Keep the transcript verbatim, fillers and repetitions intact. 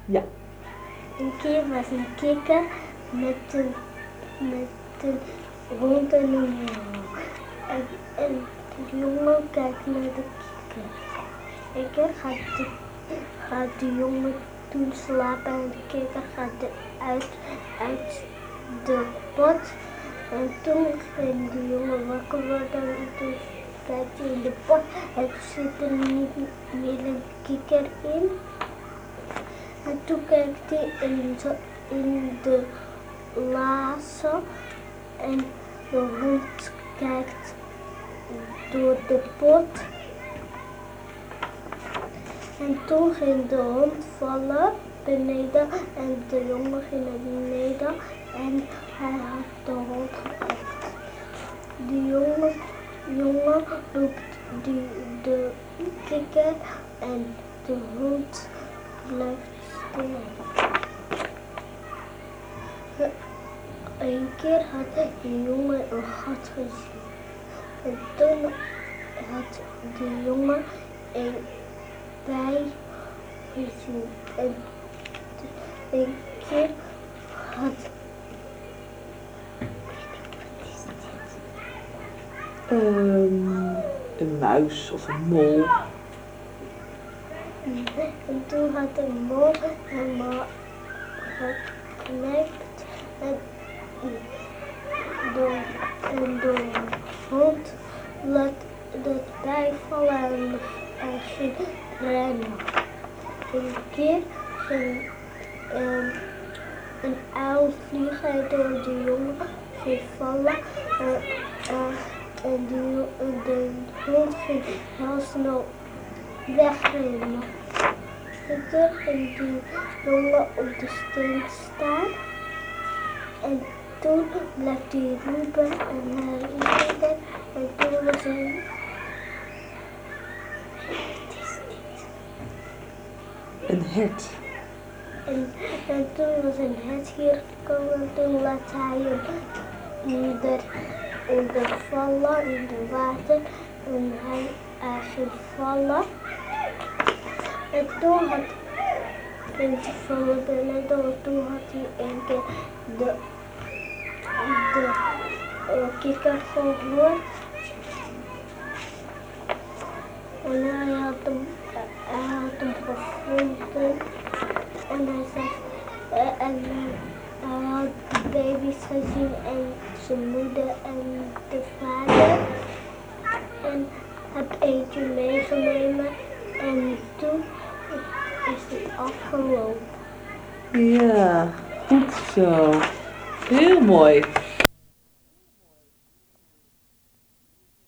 Ja. Een keer was een kikker met een, met een hond en een jongen. En, en de jongen kijkt naar de kikker. Een keer gaat de, gaat de jongen toen slapen en de kikker gaat uit, uit de pot. En toen ging de jongen wakker worden en toen kijkt hij in de pot en toen zit er niet meer een kikker in. En toen kijkt hij in de, in de lazen en de hond kijkt door de pot. En toen ging de hond vallen beneden en de jongen ging naar beneden en hij had de hond gepakt. De jongen, jongen roept die, de kikker en de hond blijft stil. Een keer had de jongen een gat gezien. En toen had de jongen een bij gezien. En een keer had... Wat is dit? Um, een muis of een mol. En toen had de mol hem geknipt en de, en de hond laat dat bijvallen en, en ging rennen. Een keer ging um, een uil vliegen door de jongen, ging vallen uh, uh, en de, uh, de hond ging heel snel wegrennen. En toen ging die jongen op de steen staan en toen bleef hij roepen en hij rijden en toen was hij... Een hert. En, en toen was een hert hier gekomen en toen laat hij hem onder, onder vallen in het water en hij, hij ging vallen. En toen had hij vallen beneden en toen had hij een keer de, de uh, kikker gehoord. En hij had hem, uh, hij had hem gevonden. En hij zei, uh, en hij had de baby's gezien en zijn moeder en de vader. En heb eentje meegenomen en toen is het afgelopen. Ja, goed zo. Heel mooi.